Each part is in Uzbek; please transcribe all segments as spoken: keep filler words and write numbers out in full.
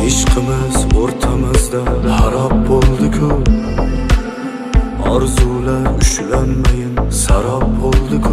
ishqimiz o'rtamizda harob bo'ldi-ku. Orzular ushlanmayin sarob bo'ldi-ku.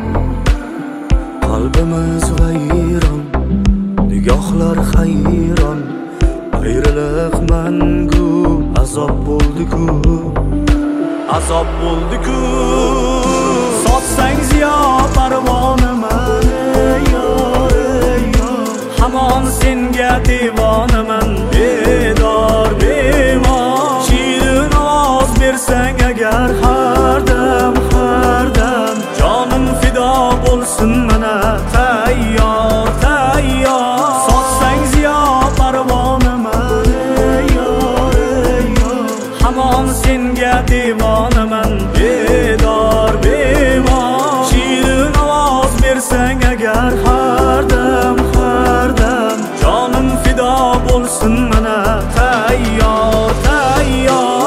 Qalbimiz vayron, nigohlar hayron, ayriliq mangu azob bo'ldi-ku. Azob bo'ldi-ku. Sotsang ziyo parvonaman yor, yor. Hamon senga devonaman, bedor bemor. Shirin ovoz bersang agar har dam, har dam, jonim fido bo'lsin mana tayyor, tayyor. Sotsang ziyo parvonaman yor, yor. Hamon senga devonaman, bedor bemor. Shirin ovoz bersang agar har dam, har dam, jonim fido bo'lsin mana tayyor, tayyor.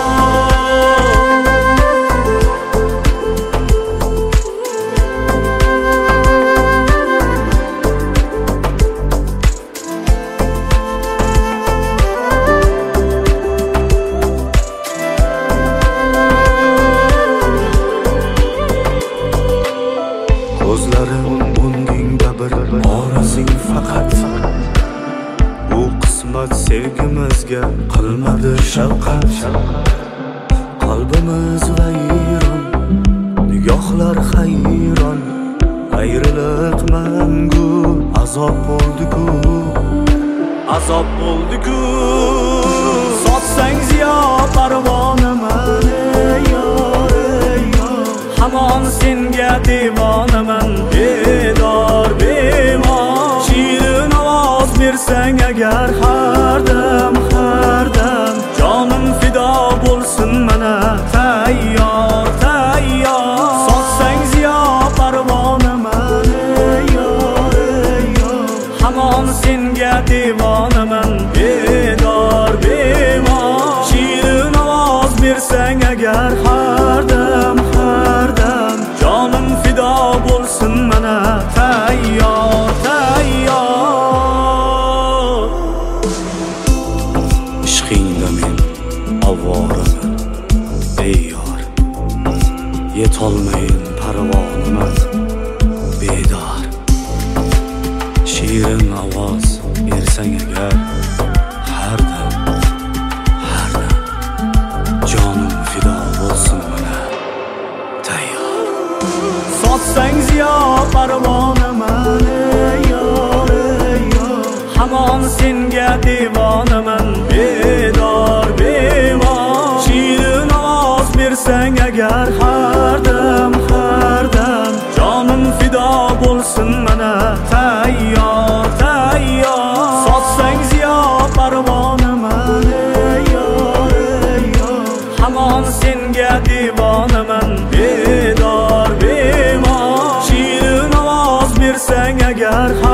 Ko'zlarim o'ngingda bir orasing faqat. Bu qismat sevgimizga qilmadi shafqat. Qalbimiz vayron, nigohlar hayron, ayriliq mangu azob bo'ldi-ku. Azob bo'ldi-ku. Sotsang ziyo parvonaman yor, yor. Hamon senga devonaman, bedor bemor. Shirin ovoz bersang agar har dam, har dam, jonim fido bo'lsin mana tayyor, tayyor. Sotsang ziyo parvonaman yor, yor. Hamon senga devonaman, bedor bemor. Shirin ovoz bersang agar har dam, har dam, jonim fido bo'lsin mana tayyor, tayyor. Ishqingda men avvoraman beyor, yetolmayin parvonaman bedor. Shirin ovoz bersang agar har dam, har dam, jonim fido bo'lsin mana tayyor. Sotsang ziyo parvonaman yor, yor. Hamon senga devonaman, bedor bemor. Shirin ovoz bersang agar har dam, har dam, jonim fido bo'lsin mana tayyor, tayyor. Sotsang ziyo parvonaman yor, yor. Hamon senga devonaman, bedor bemor. Shirin ovoz bersang agar